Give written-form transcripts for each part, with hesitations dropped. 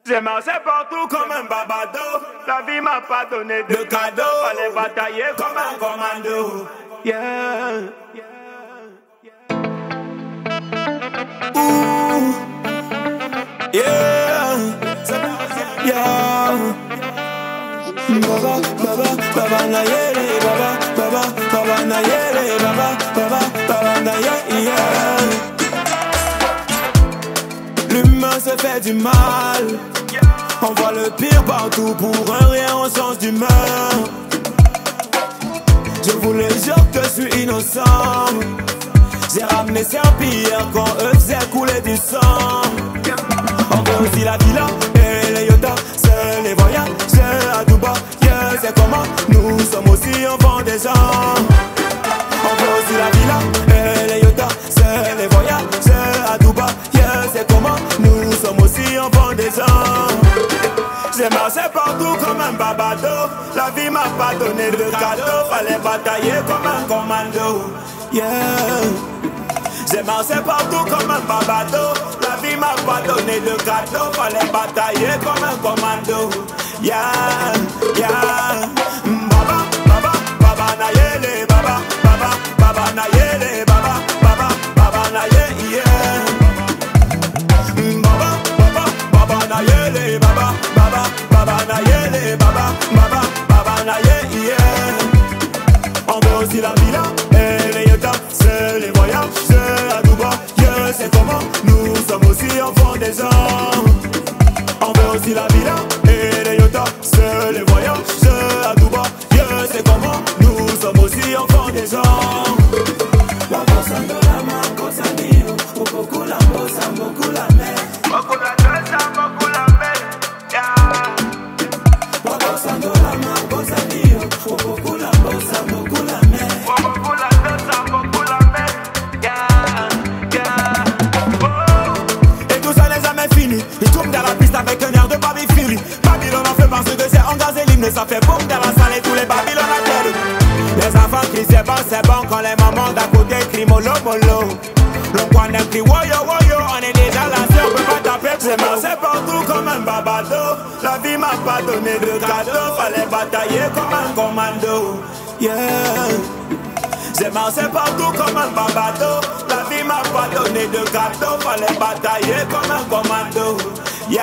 J'ai marché partout comme un babado. La vie m'a pas donné de cadeaux. Fallait batailler comme un commando. Yeah. Ooh. Yeah. Yeah. Baba, baba, baba na yele, baba, baba, baba na yele, baba, baba, baba na yele, yeah. L'humain se fait du mal. On voit le pire partout, pour un rien on change d'humeur. Je vous le jure que je suis innocent. J'ai ramené Saint-Pierre quand eux faisaient couler du sang. On veut aussi la villa et les yotas, c'est les voyages à Dubaï. Yeah, c'est comment nous sommes aussi enfants des gens. On veut aussi la villa et les yotas, c'est les voyages à Dubaï. Yeah, c'est comment nous sommes aussi enfants des gens. J'ai marché partout comme un babado. La vie m'a pas donné de cadeau. Fallait batailler comme un commando. Yeah. J'ai marché partout comme un babado. La vie m'a pas donné de cadeau. Fallait batailler comme un commando. Yeah, yeah. Baba, baba, baba na yele, baba, baba, baba na yele, baba, baba, baba na yele, yeah. Baba, baba, baba na yele, baba, baba, baba na yele, baba, baba, baba na yele, yeah. On veut aussi la villa et les yotas, c'est les voyages à Dubaï. Yeah, c'est comment nous sommes aussi enfants des gens. On veut aussi la villa et les yotas, c'est les voyages à Dubaï. Yeah, c'est comment nous sommes aussi enfants des gens. La cosa de la main, cosa mio, beaucoup la bossa, beaucoup la mer. Beaucoup la cosa, beaucoup la mer, yeah. La cosa de la main, cosa mio, beaucoup la bossa, beaucoup la mer. Beaucoup la cosa, beaucoup la mer, yeah, yeah. Oh. Et tout ça n'est jamais fini. Ils tournent dans la piste avec un air de Baby Fury. Babylone en fait parce que c'est en gaz et l'hymne. Ça fait boum dans la salle et tous les Babylone à terre. Les enfants crient c'est bon quand les mamans d'à côté crient mollo mollo. Le coin d'un crie woyo woyo. On est déjà là si on peut pas taper. J'ai marché partout comme un babado. La vie m'a pas donné de cadeau. Fallait batailler comme un commando. Yeah. J'ai marché partout comme un babado. La vie m'a pas donné de cadeau. Fallait batailler comme un commando. Yeah,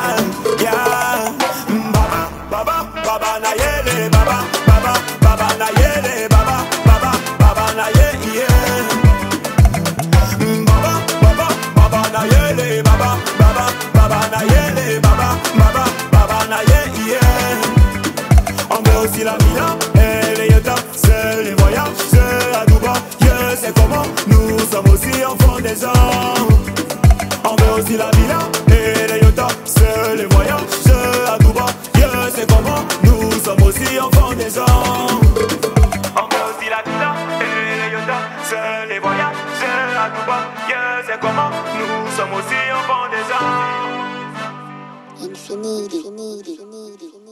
yeah. Baba, baba, baba na yele, baba, baba, baba na yele, baba, baba, baba na yele, yeah. Baba, baba, baba na yele, baba, baba, baba na yele, baba, baba, baba na yele, yeah. On veut aussi la villa et les yotas, c'est les voyages à Dubaï. Yeah, c'est comment nous sommes aussi enfants des gens. On veut aussi la villa et les yotas, c'est les voyages à Dubaï. Yeah, c'est comment nous sommes aussi enfants des gens. On veut aussi la villa et les yotas, c'est les voyages à Dubaï. Yeah, c'est comment nous sommes aussi enfants des gens. Infinity, infinity, infinity.